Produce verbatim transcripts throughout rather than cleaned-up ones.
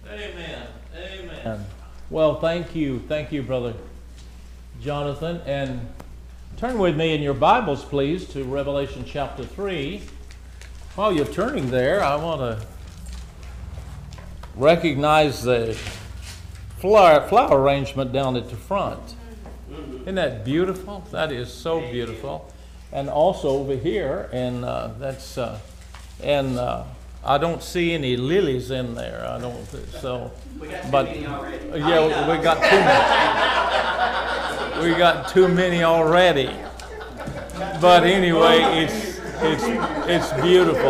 Amen. Amen. Well, thank you. Thank you, Brother Jonathan. And turn with me in your Bibles, please, to Revelation chapter three. While you're turning there, I want to recognize the flower, flower arrangement down at the front. Isn't that beautiful? That is so beautiful. And also over here, and uh, that's uh, and uh, I don't see any lilies in there. I don't. So, we got too but many already. yeah, we got too many. We got too many already. But anyway, it's it's it's beautiful.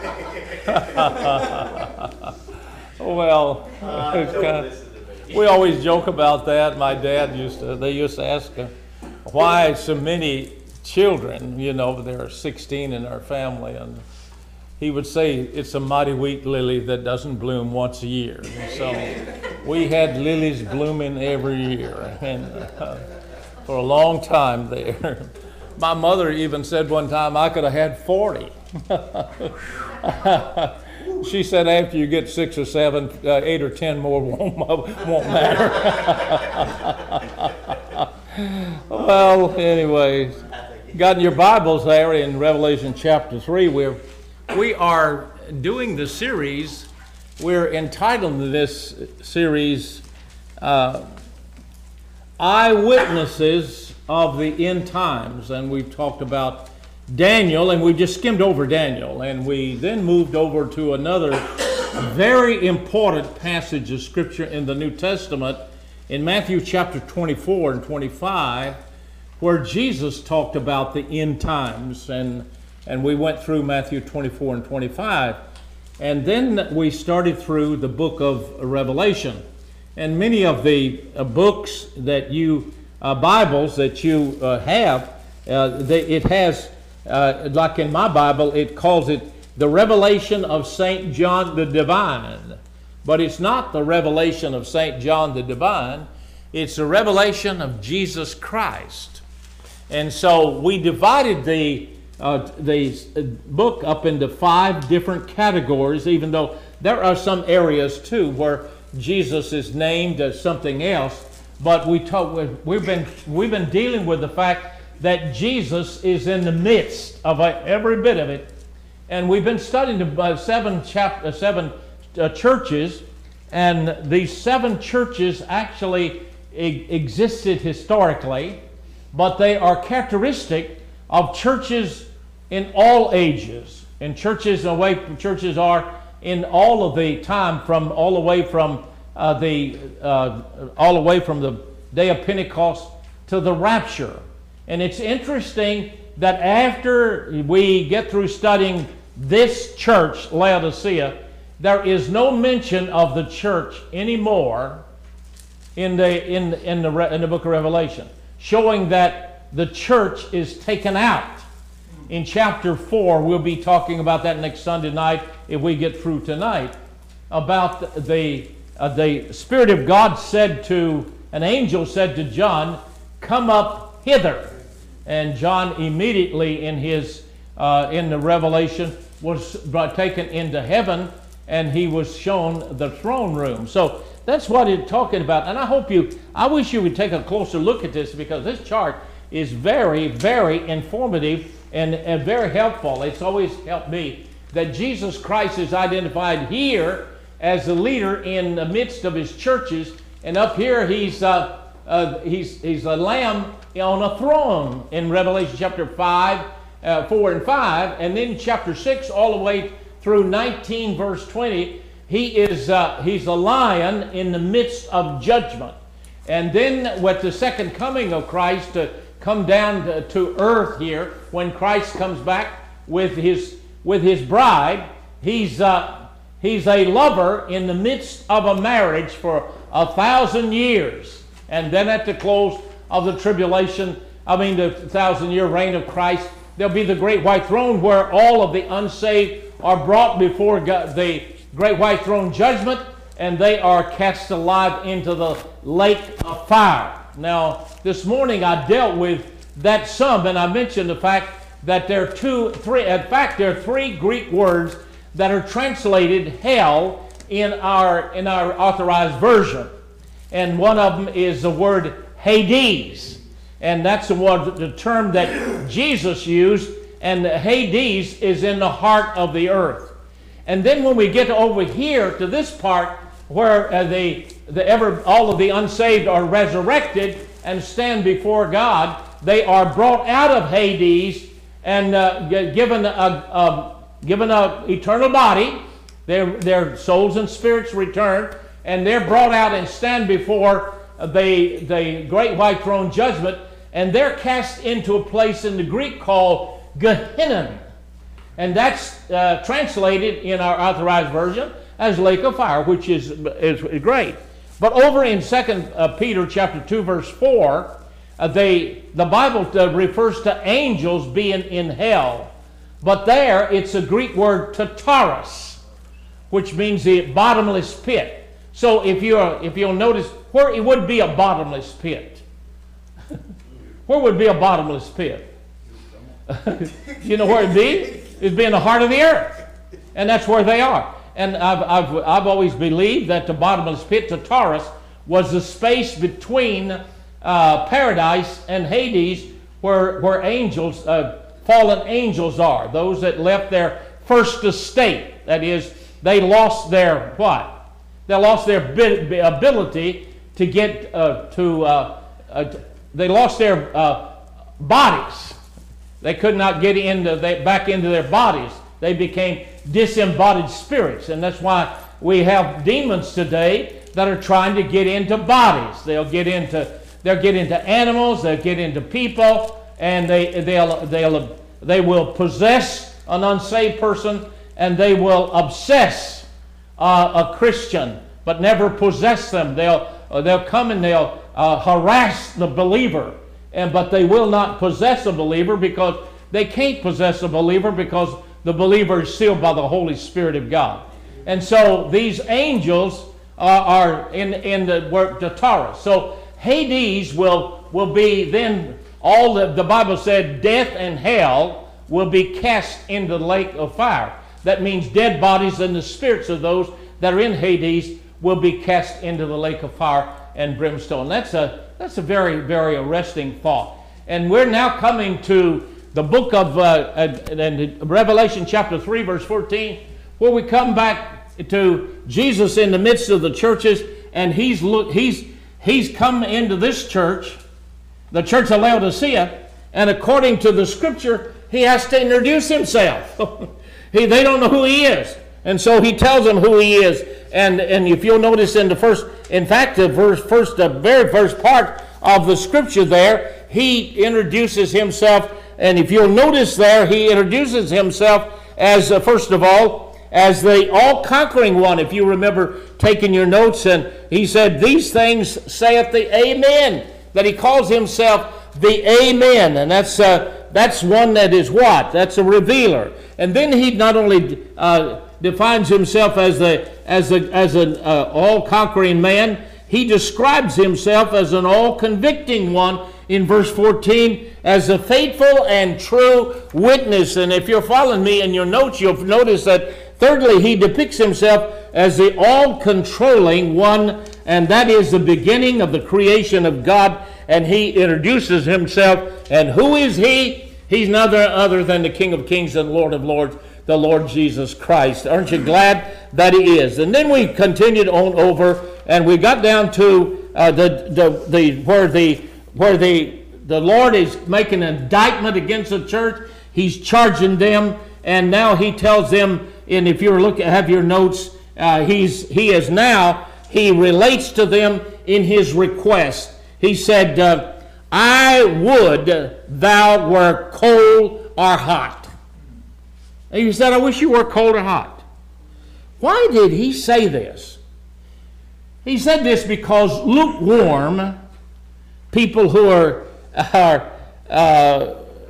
Well, it's kind of, we always joke about that. My dad used to. They used to ask him, why so many children? You know, there are sixteen in our family, and he would say it's a mighty weak lily that doesn't bloom once a year. And so we had lilies blooming every year, and uh, for a long time there. My mother even said one time I could have had forty. She said after you get six or seven, uh, eight or ten more won't, won't matter. Well, anyway, got in your Bibles there in Revelation chapter three. We're, we are doing the series, we're entitled this series, uh, Eyewitnesses of the End Times. And we've talked about Daniel, and we just skimmed over Daniel, and we then moved over to another very important passage of Scripture in the New Testament, in Matthew chapter twenty-four and twenty-five, where Jesus talked about the end times, and, and we went through Matthew twenty-four and twenty-five, and then we started through the book of Revelation. And many of the uh, books that you, uh, Bibles that you uh, have, uh, they, it has Uh, like in my Bible, it calls it the Revelation of Saint John the Divine. But it's not the revelation of Saint John the Divine. It's the revelation of Jesus Christ. And so we divided the, uh, the book up into five different categories, even though there are some areas too where Jesus is named as something else. But we talk, we've been, we've been dealing with the fact that Jesus is in the midst of every bit of it. And we've been studying the uh, seven, chap- uh, seven uh, churches, and these seven churches actually e- existed historically, but they are characteristic of churches in all ages. And churches, the way churches are in all of the time, from all the way from uh, the uh, all the way from the day of Pentecost to the rapture. And it's interesting that after we get through studying this church, Laodicea, there is no mention of the church anymore in the in in the in the book of Revelation, showing that the church is taken out. In chapter four, we'll be talking about that next Sunday night if we get through tonight. About the uh, the Spirit of God said to an angel said to John, "Come up hither." And John immediately in his uh, in the revelation was brought, taken into heaven, and he was shown the throne room. So that's what it's talking about. And I hope you, I wish you would take a closer look at this, because this chart is very, very informative and, and very helpful. It's always helped me that Jesus Christ is identified here as the leader in the midst of his churches, and up here he's uh, uh, he's he's a lamb on a throne in Revelation chapter five, uh, four and five, and then chapter six all the way through nineteen verse twenty, he is uh, he's a lion in the midst of judgment. And then with the second coming of Christ to come down to, to earth here, when Christ comes back with his with his bride, he's uh, he's a lover in the midst of a marriage for a thousand years, and then at the close of the tribulation, I mean the thousand year reign of Christ, there'll be the great white throne where all of the unsaved are brought before God, the great white throne judgment, and they are cast alive into the lake of fire. Now, this morning I dealt with that some, and I mentioned the fact that there are two, three, in fact there are three Greek words that are translated hell in our, in our Authorized Version. And one of them is the word Hades. And that's the, word, the term that Jesus used. And Hades is in the heart of the earth. And then when we get over here to this part where uh, the, the ever, all of the unsaved are resurrected and stand before God, they are brought out of Hades and uh, given a, a, given a eternal body. Their, their souls and spirits return, and they're brought out and stand before the, the great white throne judgment, and they're cast into a place in the Greek called Gehenna. And that's uh, translated in our Authorized Version as lake of fire, which is, is great. But over in Second Peter chapter two, verse four, uh, they, the Bible uh, refers to angels being in hell. But there, it's a Greek word Tartarus, which means the bottomless pit. So if, you're, if you'll notice, where it would be a bottomless pit? Where would be a bottomless pit? You know where it'd be? It'd be in the heart of the earth. And that's where they are. And I've, I've, I've always believed that the bottomless pit, Tartarus, was the space between uh, paradise and Hades, where, where angels, uh, fallen angels are. Those that left their first estate. That is, they lost their what? They lost their ability to get uh, to, uh, uh, they lost their uh, bodies. They could not get into they, back into their bodies. They became disembodied spirits. And that's why we have demons today that are trying to get into bodies. They'll get into, they'll get into animals, they'll get into people, and they, they'll, they'll, they will possess an unsaved person, and they will obsess Uh, a Christian, but never possess them. They'll uh, they'll come and they'll uh, harass the believer, and but they will not possess a believer, because they can't possess a believer, because the believer is sealed by the Holy Spirit of God. And so these angels uh, are in in the word Tartarus. So Hades will will be then all the the Bible said death and hell will be cast into the lake of fire. That means dead bodies and the spirits of those that are in Hades will be cast into the lake of fire and brimstone. That's a, that's a very, very arresting thought. And we're now coming to the book of uh, uh, Revelation chapter three, verse fourteen, where we come back to Jesus in the midst of the churches, and he's, look, he's, he's come into this church, the church of Laodicea, and according to the scripture, he has to introduce himself. He, they don't know who he is. And so he tells them who he is. And, and if you'll notice in the first, in fact, the verse, first, the very first part of the scripture there, he introduces himself. And if you'll notice there, he introduces himself as, uh, first of all, as the all-conquering one. If you remember taking your notes, and he said, these things saith the Amen. That he calls himself the Amen. And that's, uh, that's one that is what? That's a revealer. And then he not only uh, defines himself as the as a, as an uh, all-conquering man, he describes himself as an all-convicting one in verse fourteen, as a faithful and true witness. And if you're following me in your notes, you'll notice that thirdly, he depicts himself as the all-controlling one, and that is the beginning of the creation of God. And he introduces himself, and who is he? He's none other than the King of Kings and Lord of Lords, the Lord Jesus Christ. Aren't you glad that he is? And then we continued on over, and we got down to uh, the, the the where the where the the Lord is making an indictment against the church. He's charging them, and now he tells them. And if you're looking, have your notes. Uh, he's he is now he relates to them in his request. He said, Uh, I would thou were cold or hot. And you said, I wish you were cold or hot. Why did he say this? He said this because lukewarm people who are, are uh,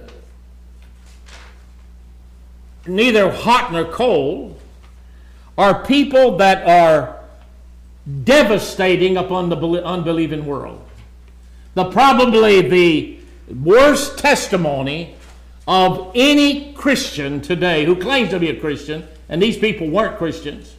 neither hot nor cold are people that are devastating upon the unbelieving world. The probably the worst testimony of any Christian today who claims to be a Christian, and these people weren't Christians,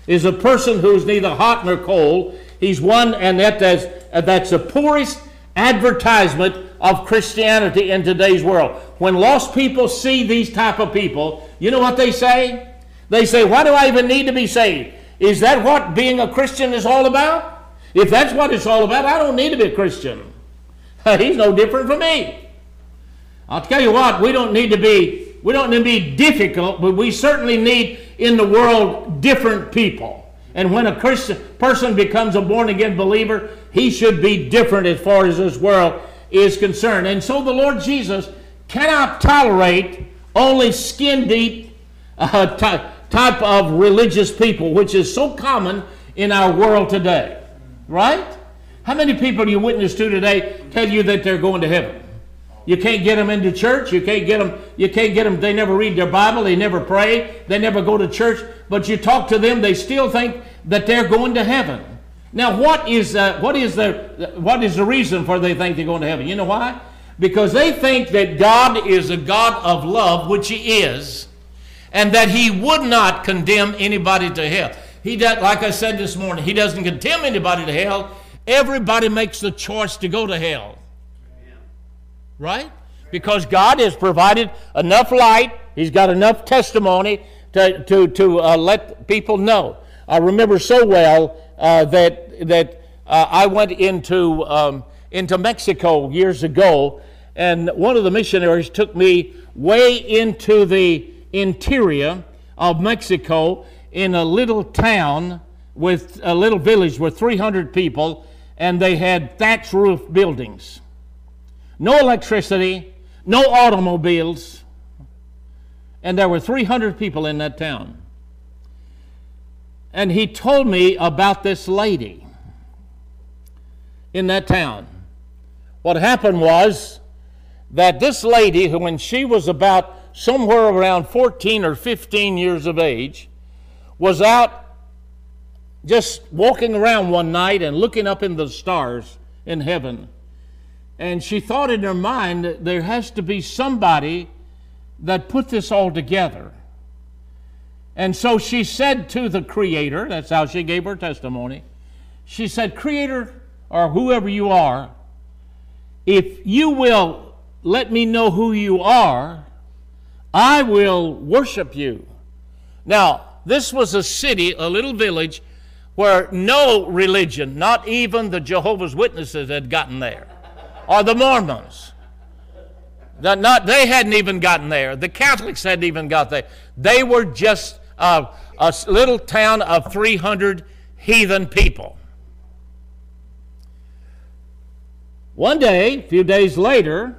is a person who's neither hot nor cold. He's one, and that, that's, that's the poorest advertisement of Christianity in today's world. When lost people see these type of people, you know what they say? They say, why do I even need to be saved? Is that what being a Christian is all about? If that's what it's all about, I don't need to be a Christian. He's no different from me. I'll tell you what, we don't need to be, we don't need to be difficult, but we certainly need in the world different people. And when a Christian person becomes a born-again believer, he should be different as far as this world is concerned. And so the Lord Jesus cannot tolerate only skin-deep uh, ty- type of religious people, which is so common in our world today. Right? How many people do you witness to today tell you that they're going to heaven? You can't get them into church. You can't get them. You can't get them. They never read their Bible. They never pray. They never go to church. But you talk to them, they still think that they're going to heaven. Now, what is uh, what is the what is the reason for they think they're going to heaven? You know why? Because they think that God is a God of love, which He is, and that He would not condemn anybody to hell. He does, like I said this morning, He doesn't condemn anybody to hell. Everybody makes the choice to go to hell. Right? Because God has provided enough light, He's got enough testimony to, to, to uh, let people know. I remember so well uh, that, that uh, I went into, um, into Mexico years ago, and one of the missionaries took me way into the interior of Mexico in a little town with a little village with three hundred people, and they had thatch roof buildings. No electricity, no automobiles, and there were three hundred people in that town. And he told me about this lady in that town. What happened was that this lady, who when she was about somewhere around fourteen or fifteen years of age, was out just walking around one night and looking up in the stars in heaven. And she thought in her mind that there has to be somebody that put this all together. And so she said to the Creator, that's how she gave her testimony, she said, Creator, or whoever you are, if you will let me know who you are, I will worship you. Now, this was a city, a little village, where no religion, not even the Jehovah's Witnesses, had gotten there, or the Mormons. The, not, they hadn't even gotten there. The Catholics hadn't even got there. They were just uh, a little town of three hundred heathen people. One day, a few days later,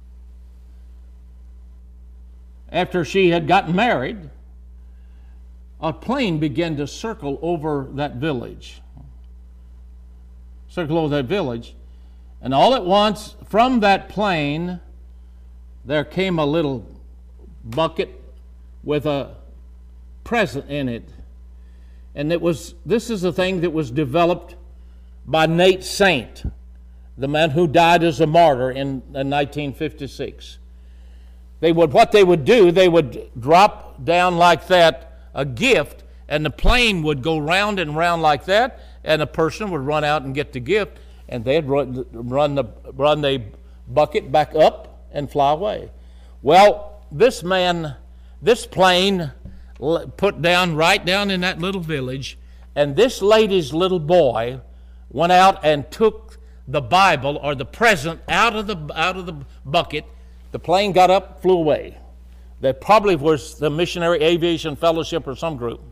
after she had gotten married, a plane began to circle over that village. Circle over that village. And all at once, from that plane, there came a little bucket with a present in it. And it was, this is a thing that was developed by Nate Saint, the man who died as a martyr in, in nineteen fifty-six. They would, what they would do, they would drop down like that a gift, and the plane would go round and round like that, and a person would run out and get the gift, and they'd run, run, the, run the bucket back up and fly away. Well, this man, this plane put down right down in that little village, and this lady's little boy went out and took the Bible or the present out of the, out of the bucket. The plane got up, flew away. That probably was the Missionary Aviation Fellowship or some group.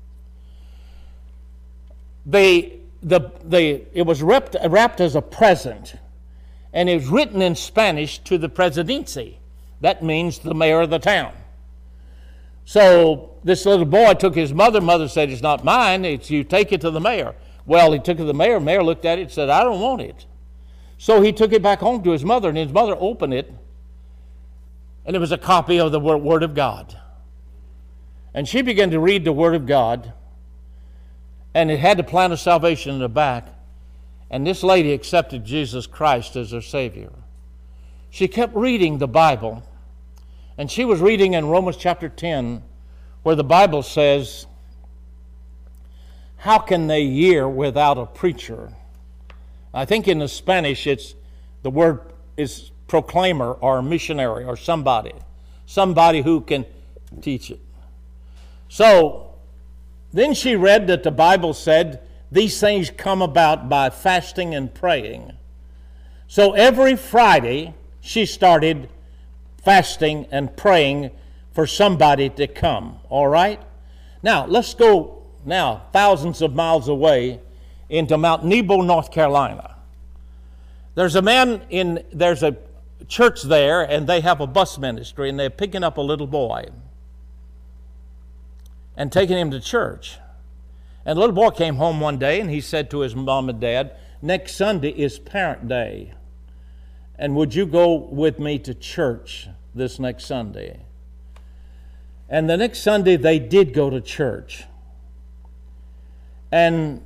They, the, the, it was wrapped, wrapped as a present, and it was written in Spanish to the presidency. That means the mayor of the town. So this little boy took his mother. Mother said, it's not mine. It's you take it to the mayor. Well, he took it to the mayor. Mayor looked at it and said, I don't want it. So he took it back home to his mother, and his mother opened it, and it was a copy of the Word of God. And she began to read the Word of God, and it had the plan of salvation in the back. And this lady accepted Jesus Christ as her Savior. She kept reading the Bible, and she was reading in Romans chapter ten, where the Bible says, how can they hear without a preacher? I think in the Spanish it's the word is proclaimer or missionary or somebody, somebody who can teach it. So then she read that the Bible said these things come about by fasting and praying. So every Friday she started fasting and praying for somebody to come, all right? Now, let's go now thousands of miles away into Mount Nebo, North Carolina. There's a man in, there's a church there, and they have a bus ministry, and they're picking up a little boy and taking him to church. And the little boy came home one day, and he said to his mom and dad, next Sunday is Parent Day, and would you go with me to church this next Sunday? And the next Sunday they did go to church. And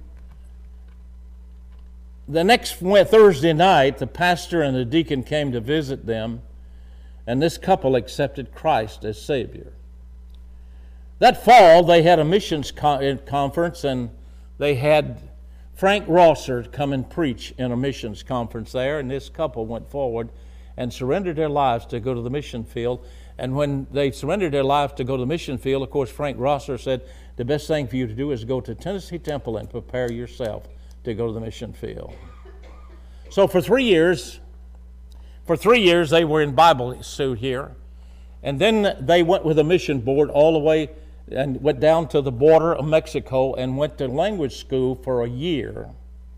the next Thursday night, the pastor and the deacon came to visit them, and this couple accepted Christ as Savior. That fall, they had a missions conference, and they had Frank Rosser come and preach in a missions conference there, and this couple went forward and surrendered their lives to go to the mission field. And when they surrendered their lives to go to the mission field, of course, Frank Rosser said, the best thing for you to do is go to Tennessee Temple and prepare yourself to go to the mission field. So for three years, for three years they were in Bible suit here. And then they went with a mission board all the way and went down to the border of Mexico and went to language school for a year.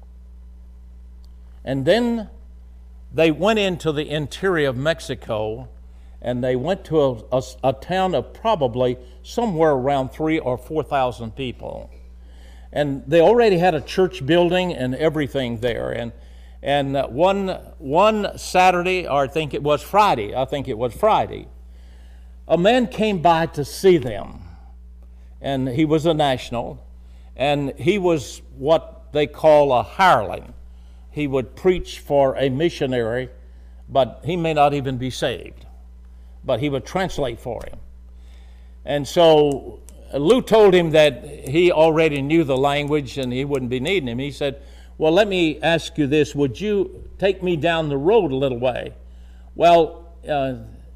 And then they went into the interior of Mexico, and they went to a, a, a town of probably somewhere around three or four thousand people. And they already had a church building and everything there. And and one one Saturday, or I think it was Friday, I think it was Friday, a man came by to see them. And he was a national, and he was what they call a hireling. He would preach for a missionary, but he may not even be saved. But he would translate for him. And so Lou told him that he already knew the language and he wouldn't be needing him. He said, well, let me ask you this. Would you take me down the road a little way? Well, uh,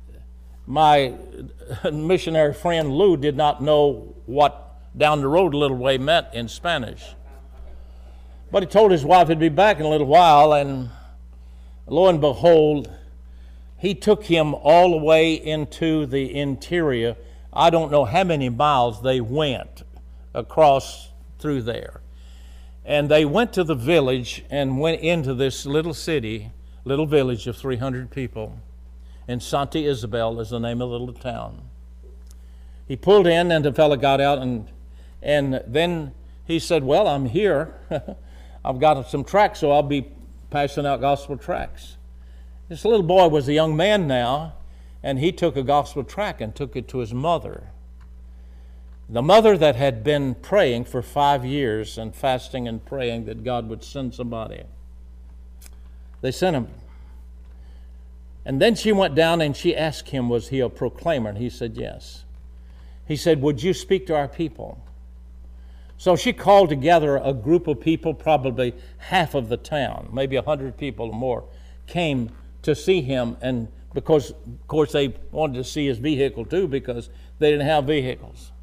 my missionary friend Lou did not know what down the road a little way meant in Spanish. But he told his wife he'd be back in a little while, and lo and behold, he took him all the way into the interior. I don't know how many miles they went across through there. And they went to the village and went into this little city, little village of three hundred people. And Santa Isabel is the name of the little town. He pulled in, and the fellow got out, and and then he said, well, I'm here. I've got some tracts, so I'll be passing out gospel tracts. This little boy was a young man now, and he took a gospel tract and took it to his mother. The mother that had been praying for five years and fasting and praying that God would send somebody. They sent him. And then she went down and she asked him, was he a proclaimer? And he said, yes. He said, would you speak to our people? So she called together a group of people, probably half of the town, maybe a hundred people or more, came to see him, and because, of course, they wanted to see his vehicle too, because they didn't have vehicles.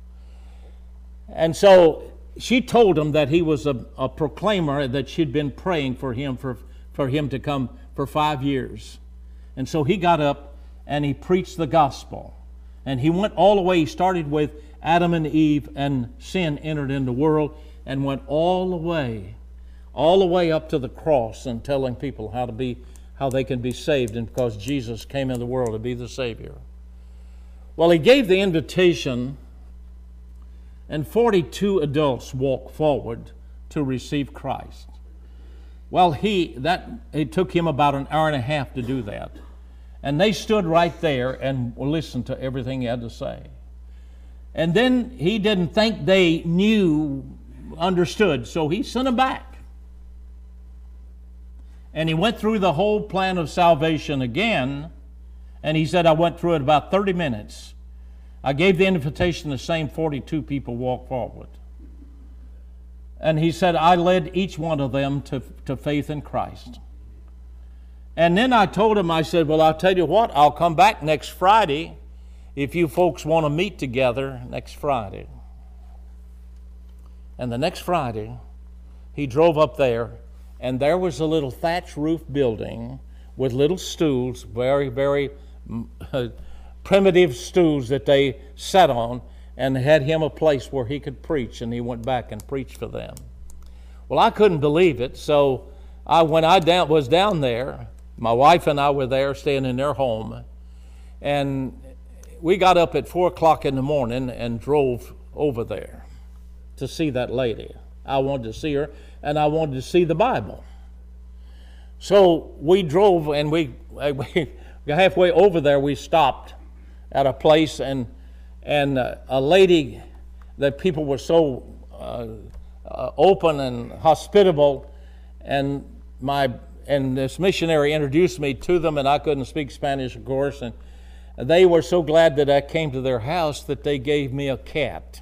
And so she told him that he was a, a proclaimer, that she'd been praying for him for, for him to come for five years. And so he got up and he preached the gospel. And he went all the way, he started with Adam and Eve, and sin entered in the world, and went all the way, all the way up to the cross, and telling people how to be, how they can be saved, and because Jesus came in the world to be the Savior. Well, he gave the invitation, and forty-two adults walked forward to receive Christ. Well, he that it took him about an hour and a half to do that. And they stood right there and listened to everything he had to say. And then he didn't think they knew, understood, so he sent them back. And he went through the whole plan of salvation again, and he said, I went through it about thirty minutes. I gave the invitation, the same forty-two people walked forward. And he said, I led each one of them to, to faith in Christ. And then I told him, I said, well, I'll tell you what, I'll come back next Friday if you folks want to meet together next Friday. And the next Friday, he drove up there, and there was a little thatch roof building with little stools, very, very uh, primitive stools that they sat on, and had him a place where he could preach, and he went back and preached for them. Well, I couldn't believe it, so I, when I down, was down there, my wife and I were there staying in their home, and we got up at four o'clock in the morning and drove over there to see that lady. I wanted to see her, and I wanted to see the Bible. So we drove, and we, we halfway over there, we stopped at a place, and and uh, a lady, that people were so uh, uh, open and hospitable, and my and this missionary introduced me to them, and I couldn't speak Spanish, of course, and they were so glad that I came to their house that they gave me a cat.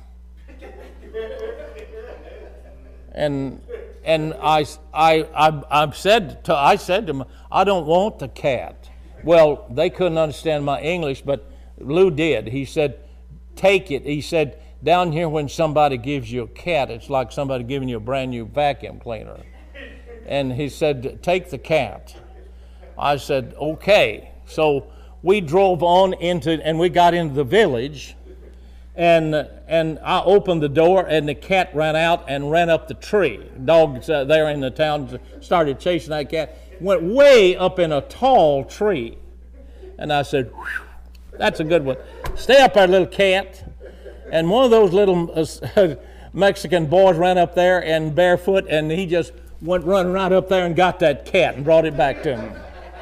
And and I, I, I, I said to I said to them, I don't want the cat. Well, they couldn't understand my English, but Lou did. He said, take it. He said, down here when somebody gives you a cat, it's like somebody giving you a brand new vacuum cleaner. And he said, take the cat. I said, okay. So we drove on into, and we got into the village, and and I opened the door, and the cat ran out and ran up the tree. Dogs uh, there in the town started chasing that cat. Went way up in a tall tree. And I said, whew, that's a good one. Stay up there, little cat. And one of those little uh, Mexican boys ran up there and barefoot, and he just went running right up there and got that cat and brought it back to me.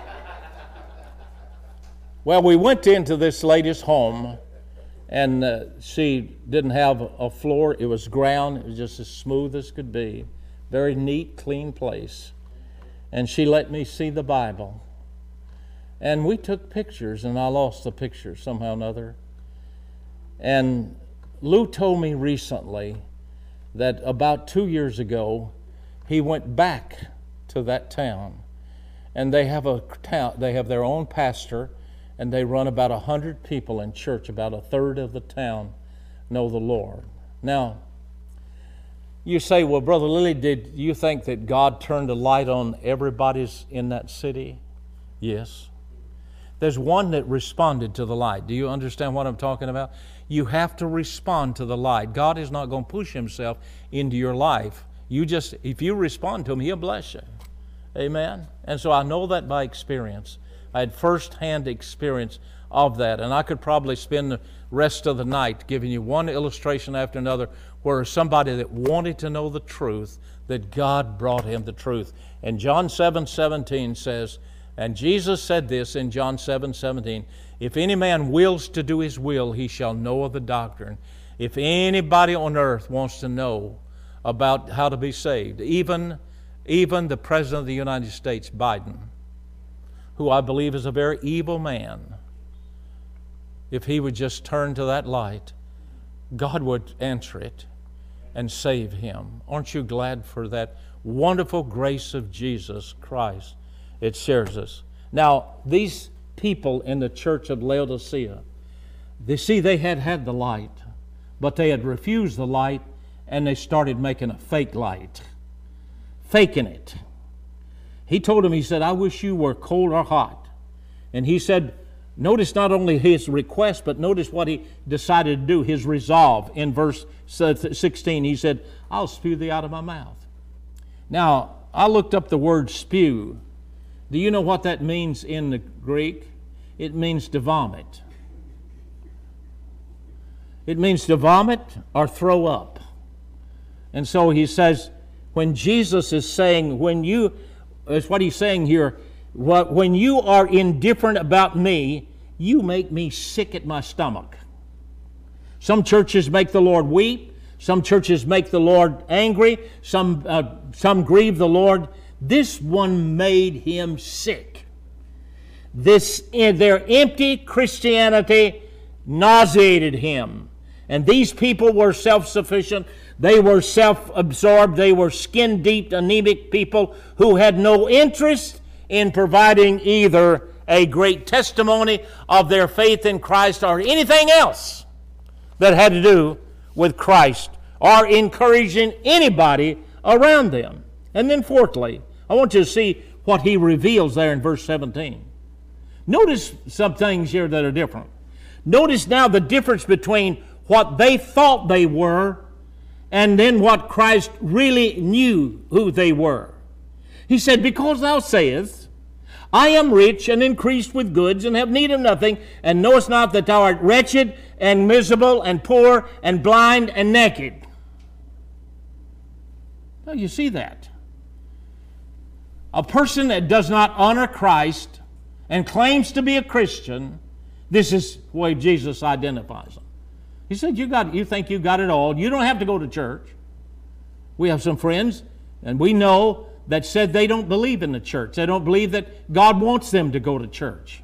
Well, we went into this lady's home, and uh, she didn't have a floor. It was ground. It was just as smooth as could be. Very neat, clean place. And she let me see the Bible. And we took pictures, and I lost the pictures somehow or another. And Lou told me recently that about two years ago, he went back to that town. And they have a town, they have their own pastor, and they run about a hundred people in church. About a third of the town know the Lord. Now, you say, well, Brother Lilly, did you think that God turned a light on everybody's in that city? Yes. There's one that responded to the light. Do you understand what I'm talking about? You have to respond to the light. God is not going to push himself into your life. You just, if you respond to him, he'll bless you. Amen? And so I know that by experience. I had first-hand experience of that, and I could probably spend the rest of the night giving you one illustration after another where somebody that wanted to know the truth, that God brought him the truth. And John seven seventeen says, and Jesus said this in John seven seventeen, if any man wills to do his will, he shall know of the doctrine. If anybody on earth wants to know about how to be saved, even, even the President of the United States, Biden, who I believe is a very evil man, if he would just turn to that light, God would answer it and save him. Aren't you glad for that wonderful grace of Jesus Christ? It shares us. Now, these people in the church of Laodicea, they see they had had the light, but they had refused the light, and they started making a fake light, faking it. He told him, he said, I wish you were cold or hot. And he said, notice not only his request, but notice what he decided to do, his resolve. In verse sixteen, he said, I'll spew thee out of my mouth. Now, I looked up the word spew. Do you know what that means in the Greek? It means to vomit. It means to vomit or throw up. And so he says, when Jesus is saying, when you, is what he's saying here, when you are indifferent about me, you make me sick at my stomach. Some churches make the Lord weep. Some churches make the Lord angry. Some, uh, some grieve the Lord. This one made him sick. This, their empty Christianity nauseated him. And these people were self-sufficient. They were self-absorbed. They were skin-deep, anemic people who had no interest in providing either a great testimony of their faith in Christ or anything else that had to do with Christ or encouraging anybody around them. And then fourthly, I want you to see what he reveals there in verse seventeen. Notice some things here that are different. Notice now the difference between what they thought they were and then what Christ really knew who they were. He said, because thou sayest, I am rich and increased with goods and have need of nothing, and knowest not that thou art wretched and miserable and poor and blind and naked. Well, you see that. A person that does not honor Christ and claims to be a Christian, this is the way Jesus identifies them. He said, you got, you think you got it all. You don't have to go to church. We have some friends, and we know, that said they don't believe in the church. They don't believe that God wants them to go to church.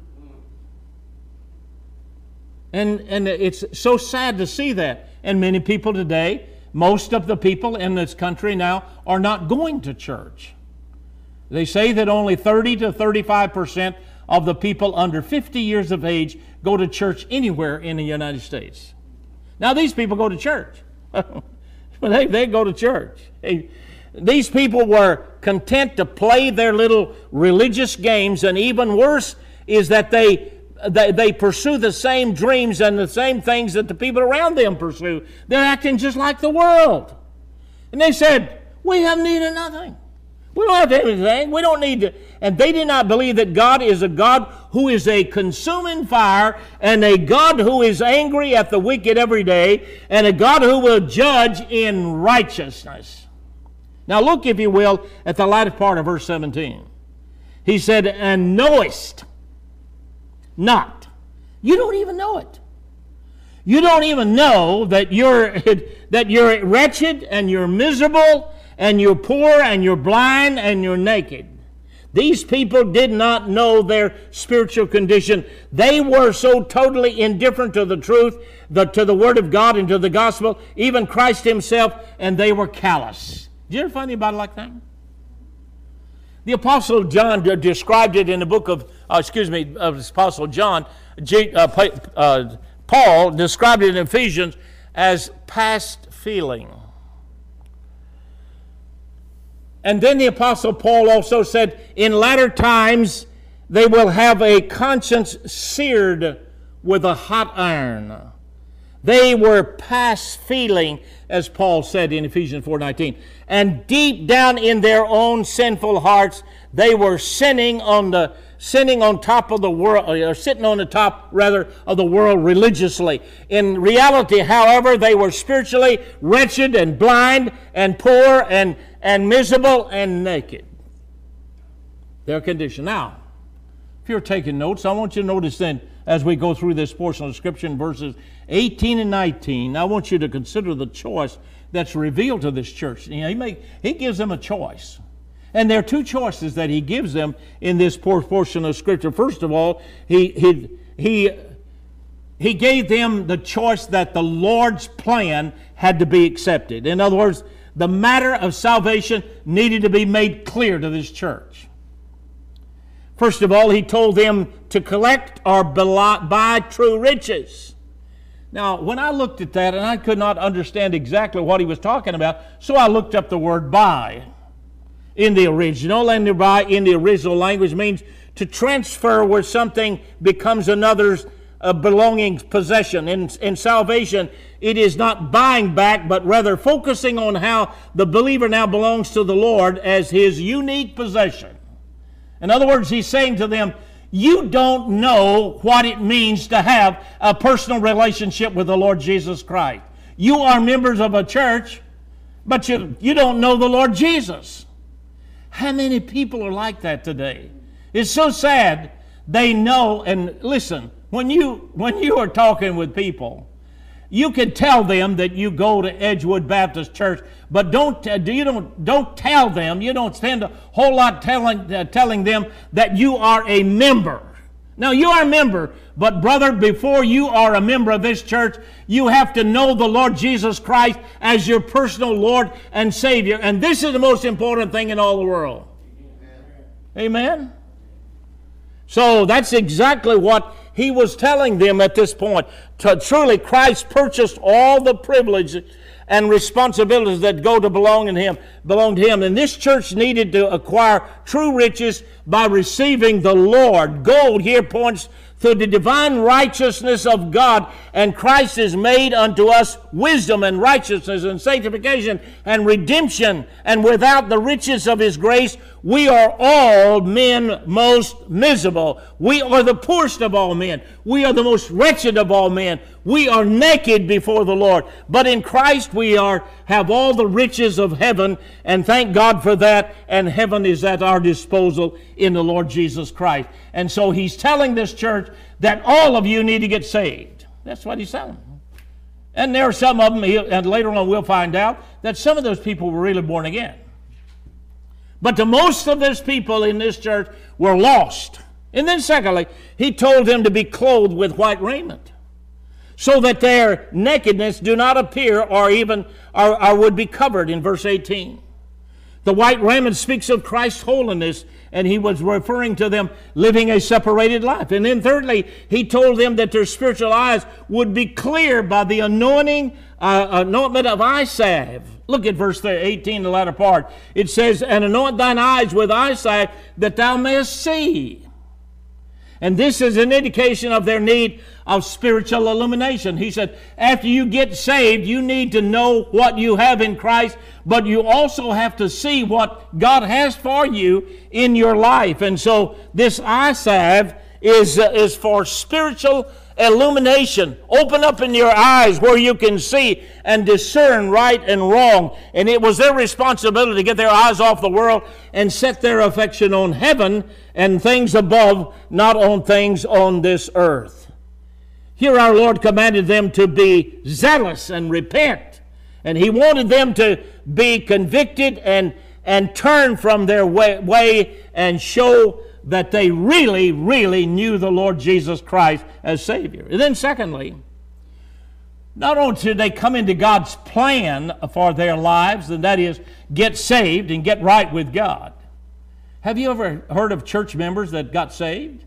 And, and it's so sad to see that. And many people today, most of the people in this country now, are not going to church. They say that only thirty to thirty-five percent of the people under fifty years of age go to church anywhere in the United States. Now these people go to church. they, they go to church. They, these people were content to play their little religious games, and even worse is that they, they, they pursue the same dreams and the same things that the people around them pursue. They're acting just like the world. And they said, we have need of nothing. We don't have to have anything. We don't need to. And they did not believe that God is a God who is a consuming fire and a God who is angry at the wicked every day and a God who will judge in righteousness. Now look, if you will, at the latter part of verse seventeen. He said, and knowest not. You don't even know it. You don't even know that you're, that you're wretched and you're miserable and you're poor, and you're blind, and you're naked. These people did not know their spiritual condition. They were so totally indifferent to the truth, the, to the Word of God, and to the gospel, even Christ Himself, and they were callous. Did you ever find anybody like that? The Apostle John described it in the book of, uh, excuse me, of the Apostle John. G, uh, uh, Paul described it in Ephesians as past feeling. And then the Apostle Paul also said, in latter times they will have a conscience seared with a hot iron. They were past feeling, as Paul said in Ephesians four nineteen. And deep down in their own sinful hearts, they were sinning on the sinning on top of the world, or sitting on the top, rather, of the world religiously. In reality, however, they were spiritually wretched and blind and poor and, and miserable and naked. Their condition. Now, if you're taking notes, I want you to notice then, as we go through this portion of Scripture in verses eighteen and nineteen, I want you to consider the choice that's revealed to this church. You know, he, may, he gives them a choice. And there are two choices that he gives them in this portion of Scripture. First of all, he, he, he, he gave them the choice that the Lord's plan had to be accepted. In other words, the matter of salvation needed to be made clear to this church. First of all, he told them to collect or buy true riches. Now, when I looked at that, and I could not understand exactly what he was talking about, so I looked up the word buy in the original, and the buy in the original language means to transfer where something becomes another's uh, belonging possession. In, in salvation, it is not buying back, but rather focusing on how the believer now belongs to the Lord as his unique possession. In other words, he's saying to them, you don't know what it means to have a personal relationship with the Lord Jesus Christ. You are members of a church, but you, you don't know the Lord Jesus. How many people are like that today? It's so sad. They know, and listen, when you, when you are talking with people, you can tell them that you go to Edgewood Baptist Church, but don't you don't don't tell them. You don't spend a whole lot telling uh, telling them that you are a member Now, you are a member, but brother, before you are a member of this church, you have to know the Lord Jesus Christ as your personal Lord and Savior. And this is the most important thing in all the world. Amen? Amen? So that's exactly what he was telling them at this point. Truly, Christ purchased all the privileges and responsibilities that go to belong in him, belong to him. And this church needed to acquire true riches by receiving the Lord. Gold here points to the divine righteousness of God, and Christ is made unto us wisdom and righteousness and sanctification and redemption. And without the riches of his grace, we are all men most miserable. We are the poorest of all men. We are the most wretched of all men. We are naked before the Lord. But in Christ we are have all the riches of heaven, and thank God for that, and heaven is at our disposal in the Lord Jesus Christ. And so he's telling this church that all of you need to get saved. That's what he's telling them. And there are some of them, and later on we'll find out, that some of those people were really born again. But the most of these people in this church were lost. And then secondly, he told them to be clothed with white raiment, so that their nakedness do not appear or even or, or would be covered in verse eighteen. The white raiment speaks of Christ's holiness, and he was referring to them living a separated life. And then thirdly, he told them that their spiritual eyes would be clear by the anointing, uh, anointment of eye salve. Look at verse eighteen, the latter part. It says, and anoint thine eyes with eye salve, that thou mayest see. And this is an indication of their need of spiritual illumination. He said, after you get saved, you need to know what you have in Christ, but you also have to see what God has for you in your life. And so this eye salve is, uh, is for spiritual illumination. Open up in your eyes where you can see and discern right and wrong. And it was their responsibility to get their eyes off the world and set their affection on heaven and things above, not on things on this earth. Here our Lord commanded them to be zealous and repent. And he wanted them to be convicted and, and turn from their way, way and show that they really, really knew the Lord Jesus Christ as Savior. And then secondly, not only did they come into God's plan for their lives, and that is get saved and get right with God. Have you ever heard of church members that got saved?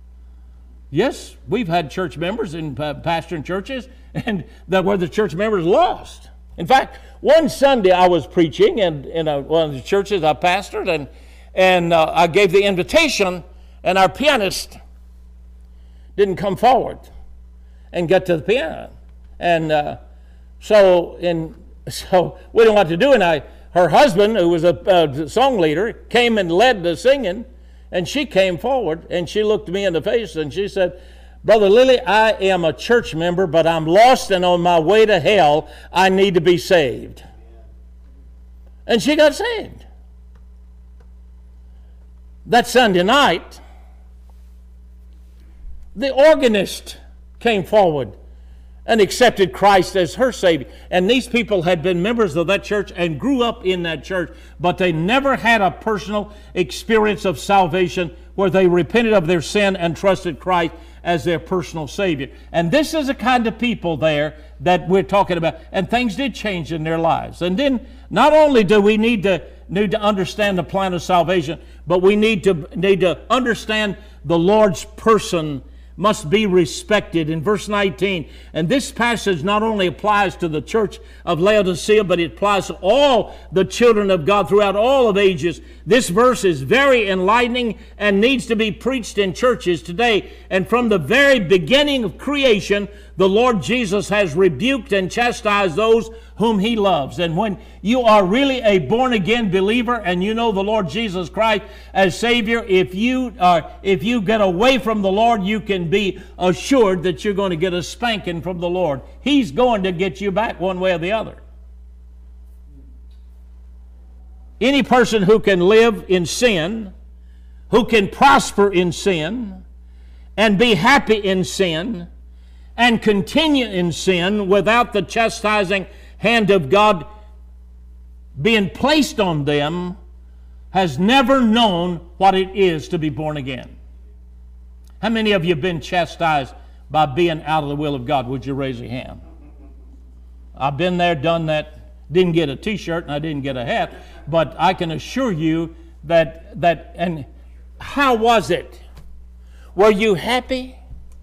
Yes, we've had church members in uh, pastoring churches and that where the church members lost. In fact, one Sunday I was preaching in, in a, one of the churches I pastored, and And uh, I gave the invitation, and our pianist didn't come forward and get to the piano. And uh, so, in, so we didn't know what to do. And I, her husband, who was a uh, song leader, came and led the singing. And she came forward, and she looked me in the face, and she said, Brother Lilly, I am a church member, but I'm lost and on my way to hell. I need to be saved. And she got saved. That Sunday night, the organist came forward and accepted Christ as her Savior. And these people had been members of that church and grew up in that church, but they never had a personal experience of salvation where they repented of their sin and trusted Christ as their personal Savior. And this is the kind of people there that we're talking about. And things did change in their lives. And then not only do we need to need to understand the plan of salvation, but we need to need to understand the Lord's person must be respected. In verse nineteen, and this passage not only applies to the church of Laodicea, but it applies to all the children of God throughout all of ages. This verse is very enlightening and needs to be preached in churches today. And from the very beginning of creation, the Lord Jesus has rebuked and chastised those whom he loves. And when you are really a born-again believer and you know the Lord Jesus Christ as Savior, if you are, if you get away from the Lord, you can be assured that you're going to get a spanking from the Lord. He's going to get you back one way or the other. Any person who can live in sin, who can prosper in sin, and be happy in sin, and continue in sin without the chastising hand of God being placed on them, has never known what it is to be born again. How many of you have been chastised by being out of the will of God? Would you raise your hand? I've been there, done that. Didn't get a t-shirt and I didn't get a hat, but I can assure you that, that, and how was it? Were you happy?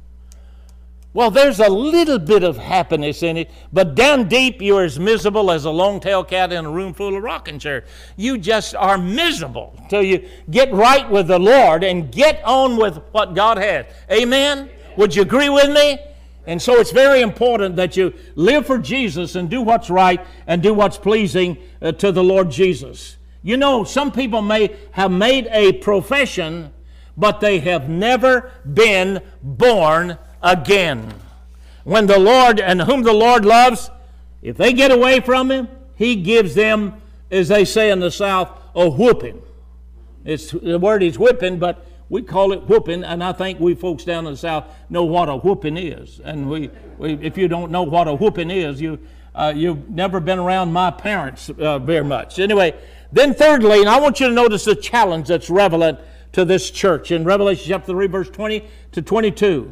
Well, there's a little bit of happiness in it, but down deep you're as miserable as a long-tailed cat in a room full of rocking chairs. You just are miserable till you get right with the Lord and get on with what God has. Amen? Would you agree with me? And so it's very important that you live for Jesus and do what's right and do what's pleasing uh, to the Lord Jesus. You know, some people may have made a profession, but they have never been born again. When the Lord, and whom the Lord loves, if they get away from Him, He gives them, as they say in the South, a whooping. It's, the word is whipping, but we call it whooping, and I think we folks down in the South know what a whooping is. And we, we if you don't know what a whooping is, you, uh, you've never been around my parents uh, very much. Anyway, then thirdly, and I want you to notice the challenge that's relevant to this church in Revelation chapter three, verse twenty to twenty-two.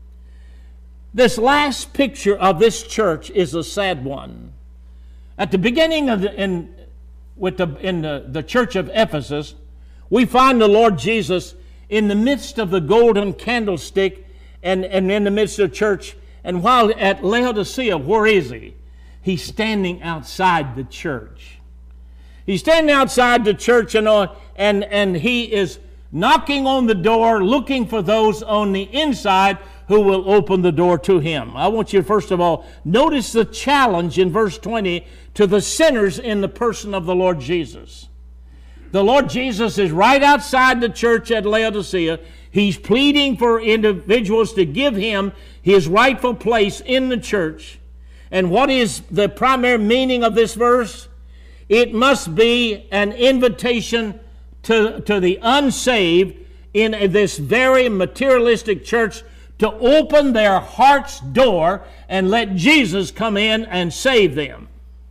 This last picture of this church is a sad one. At the beginning of the, in, with the, in the, the church of Ephesus, we find the Lord Jesus in the midst of the golden candlestick and, and in the midst of the church. And while at Laodicea, where is He? He's standing outside the church. He's standing outside the church and, uh, and, and He is knocking on the door, looking for those on the inside who will open the door to Him. I want you to first of all notice the challenge in verse twenty to the sinners in the person of the Lord Jesus. The Lord Jesus is right outside the church at Laodicea. He's pleading for individuals to give Him His rightful place in the church. And what is the primary meaning of this verse? It must be an invitation to, to the unsaved in this very materialistic church to open their heart's door and let Jesus come in and save them.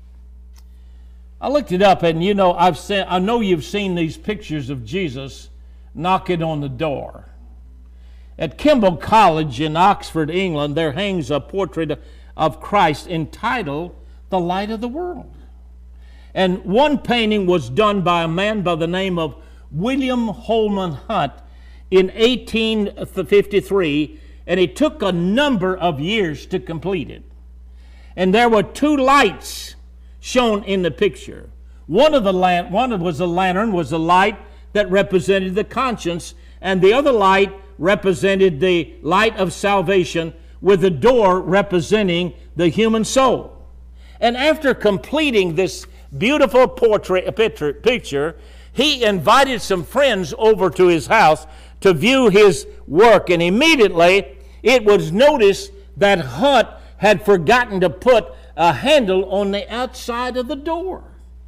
I looked it up, and you know, I've seen, I know you've seen these pictures of Jesus knocking on the door. At Kimball College in Oxford, England, there hangs a portrait of Christ entitled The Light of the World. And one painting was done by a man by the name of William Holman Hunt in eighteen fifty-three, and it took a number of years to complete it. And there were two lights shown in the picture. One of the lan- one of was the lantern was the light that represented the conscience, and the other light represented the light of salvation, with the door representing the human soul. And after completing this beautiful portrait picture, picture, he invited some friends over to his house to view his work, and immediately it was noticed that Hunt had forgotten to put a handle on the outside of the door.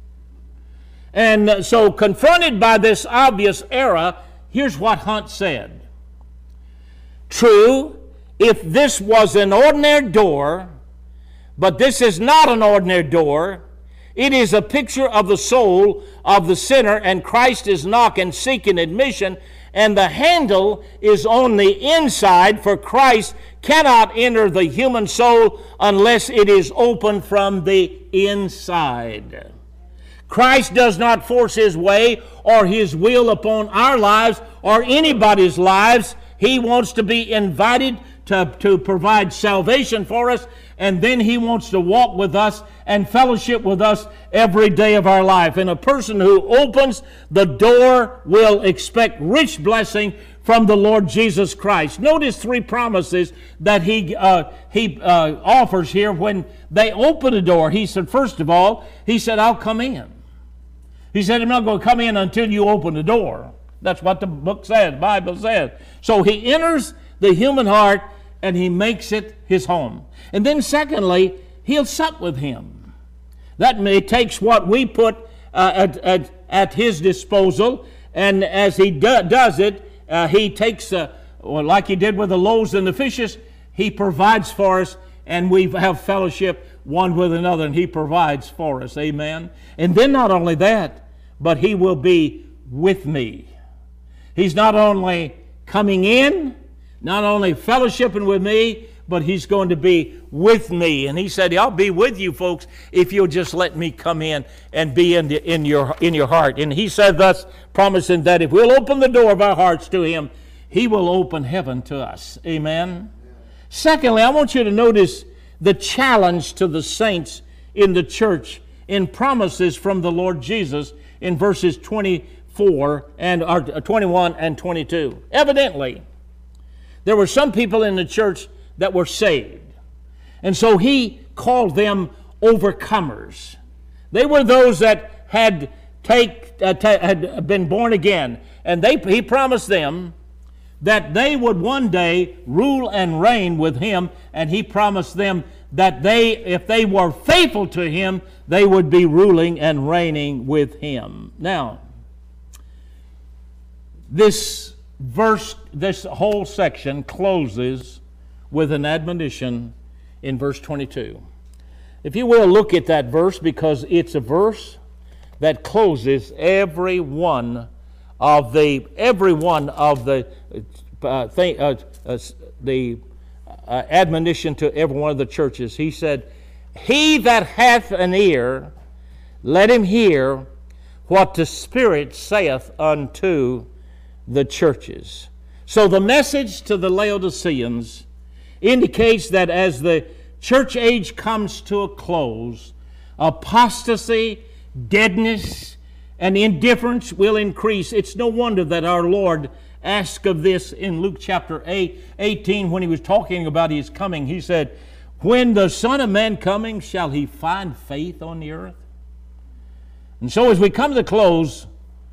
And so, confronted by this obvious error, here's what Hunt said. True, if this was an ordinary door, but this is not an ordinary door. It is a picture of the soul of the sinner, and Christ is knocking, seeking admission, and the handle is on the inside, for Christ cannot enter the human soul unless it is open from the inside. Christ does not force His way or His will upon our lives or anybody's lives. He wants to be invited to, to provide salvation for us, and then He wants to walk with us and fellowship with us every day of our life. And a person who opens the door will expect rich blessing from the Lord Jesus Christ. Notice three promises that He, uh, he uh, offers here when they open the door. He said, first of all, He said, I'll come in. He said, I'm not going to come in until you open the door. That's what the book says, the Bible says. So He enters the human heart and He makes it His home. And then secondly, He'll sup with him. That may takes what we put uh, at, at, at His disposal, and as He do, does it, uh, He takes, uh, well, like He did with the loaves and the fishes, He provides for us, and we have fellowship one with another, and He provides for us. Amen. And then not only that, but He will be with me. He's not only coming in, not only fellowshipping with me, but he's going to be with me. And he said, I'll be with you folks if you'll just let me come in and be in, the, in, your, in your heart. And he said thus, promising that if we'll open the door of our hearts to him, he will open heaven to us. Amen. Yeah. Secondly, I want you to notice the challenge to the saints in the church in promises from the Lord Jesus in verses twenty-four and or twenty-one and twenty-two. Evidently, there were some people in the church that were saved. And so he called them overcomers. They were those that had take uh, ta- had been born again. And they he promised them that they would one day rule and reign with him. And he promised them that they, if they were faithful to him, they would be ruling and reigning with him. Now, this verse, this whole section closes with an admonition in verse twenty-two. If you will, look at that verse, because it's a verse that closes every one of the every one of the uh, thing, uh, uh, the uh, admonition to every one of the churches. He said, "He that hath an ear, let him hear what the Spirit saith unto the churches." So the message to the Laodiceans indicates that as the church age comes to a close, apostasy, deadness, and indifference will increase. It's no wonder that our Lord asked of this in Luke chapter eight, eighteen when he was talking about his coming. He said, "When the Son of Man coming, shall he find faith on the earth?" And so as we come to the close,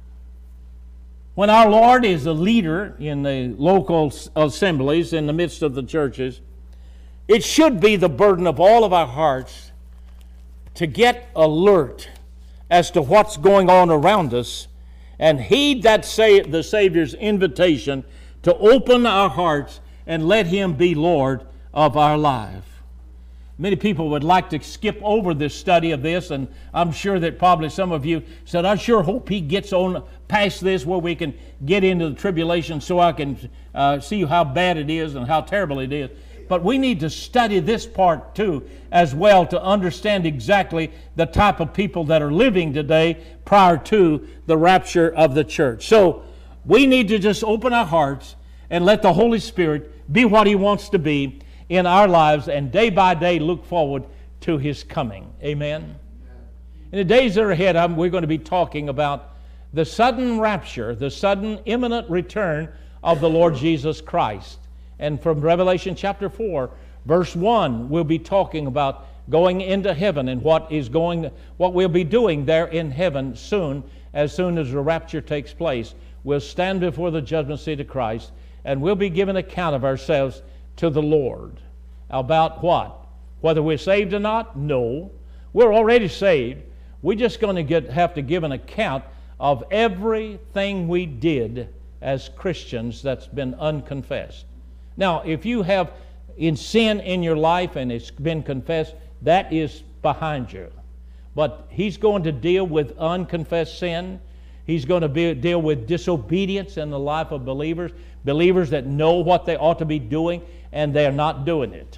when our Lord is a leader in the local assemblies in the midst of the churches, it should be the burden of all of our hearts to get alert as to what's going on around us and heed that say, the Savior's invitation to open our hearts and let him be Lord of our life. Many people would like to skip over this study of this, and I'm sure that probably some of you said, I sure hope he gets on past this where we can get into the tribulation so I can uh, see how bad it is and how terrible it is. But we need to study this part too as well to understand exactly the type of people that are living today prior to the rapture of the church. So we need to just open our hearts and let the Holy Spirit be what he wants to be in our lives, and day by day look forward to his coming. Amen? In the days that are ahead, I'm, we're going to be talking about the sudden rapture, the sudden imminent return of the Lord Jesus Christ. And from Revelation chapter four, verse one, we'll be talking about going into heaven and what is going, what we'll be doing there in heaven soon, as soon as the rapture takes place. We'll stand before the judgment seat of Christ, and we'll be given account of ourselves to the Lord. About what? Whether we're saved or not? No. We're already saved. We're just going to get, have to give an account of everything we did as Christians that's been unconfessed. Now, if you have in sin in your life and it's been confessed, that is behind you. But he's going to deal with unconfessed sin. He's going to be, deal with disobedience in the life of believers, believers that know what they ought to be doing and they're not doing it.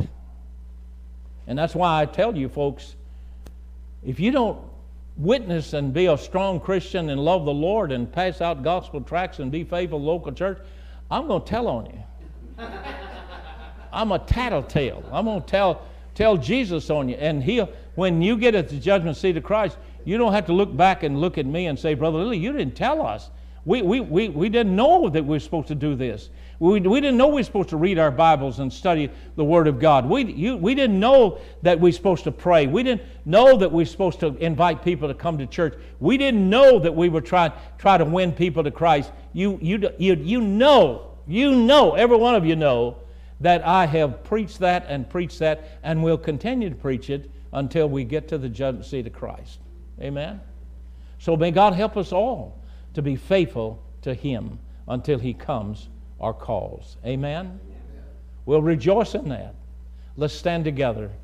And that's why I tell you folks, if you don't witness and be a strong Christian and love the Lord and pass out gospel tracts and be faithful to the local church, I'm going to tell on you. I'm a tattletale. I'm going to tell tell Jesus on you. And he'll, when you get at the judgment seat of Christ, you don't have to look back and look at me and say, Brother Lilly, you didn't tell us. We, we, we, we didn't know that we were supposed to do this. We, we didn't know we were supposed to read our Bibles and study the Word of God. We, you, we didn't know that we were supposed to pray. We didn't know that we were supposed to invite people to come to church. We didn't know that we were trying try to win people to Christ. You, you, you, you know, you know, every one of you know that I have preached that and preached that and will continue to preach it until we get to the judgment seat of Christ. Amen? So may God help us all to be faithful to him until he comes or calls. Amen? Amen. We'll rejoice in that. Let's stand together